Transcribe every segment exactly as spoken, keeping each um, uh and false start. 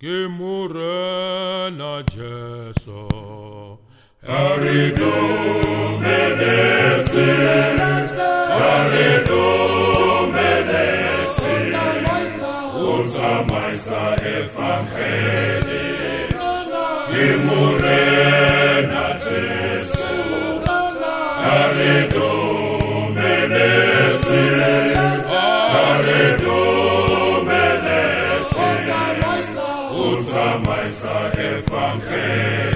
ke morena Jesu a re dumeletse a re dumeletse o tsamaisa evangeli ke morena Jesu a re dumeletse a re dumeletse o tsamaisa evangeli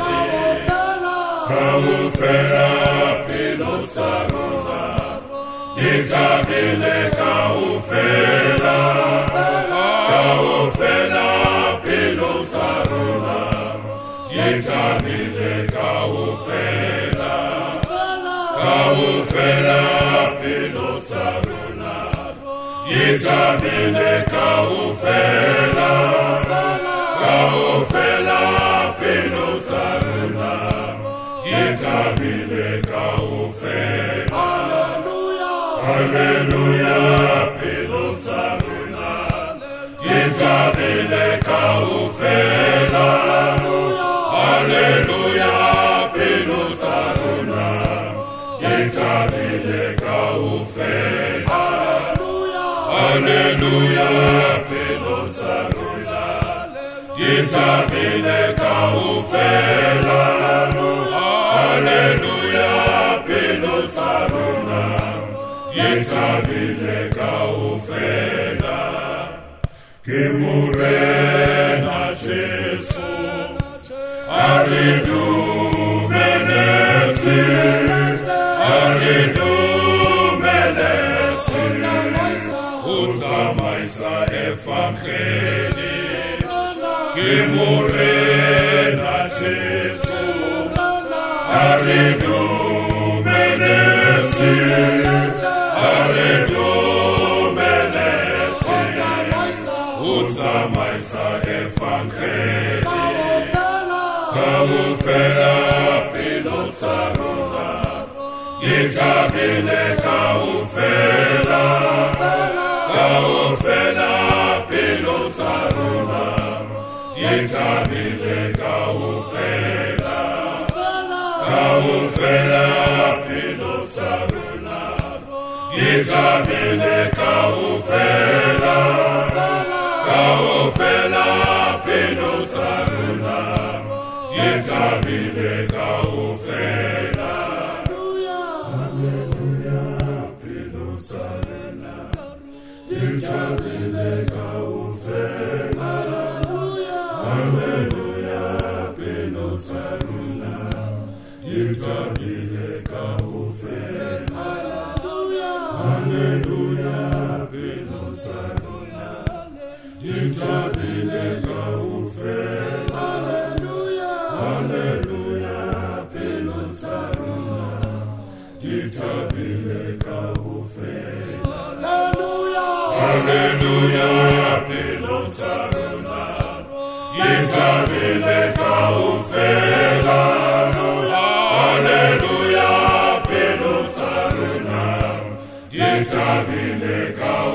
Kaufela pelo tsa rona ditabile kaufela kaufela pelo tsa rona ditabile kaufela kaufela pelo tsa rona ditabile kaufela kaufela pelo tsa rona Ditabile kaufela Hallelujah Pelotsa runa Ditabile kaufela Hallelujah Pelotsa runa Ditabile kaufela Hallelujah Pelotsa runa Ditabile kaufela Hallelujah, pelotsa runa, ditabile kaufela, ke morena Jesu, a re dumeletse, a re dumeletse, o tsamaisa evangeli, ke morena Jesu, a re dumeletse, a re dumeletse, o tsamaisa evangeli, kaufela pelo tsa rona, ditabile kaufela, kaufela pelo tsa rona, ditabile kaufela, Kaufela pelotsa runa Ditabile kaufela Kaufela pelotsa runa Ditabile kaufela Hallelujah pelotsa runa Ditabile kaufela Hallelujah pelotsa runa Ditabile kaufela Hallelujah pelotsa runa Ditabile kaufela Hallelujah pelotsa runa Ditabile kaufela Hallelujah pelotsa runa Ditabile kaufela Hallelujah, pelotsa runa, ditabile kaufela.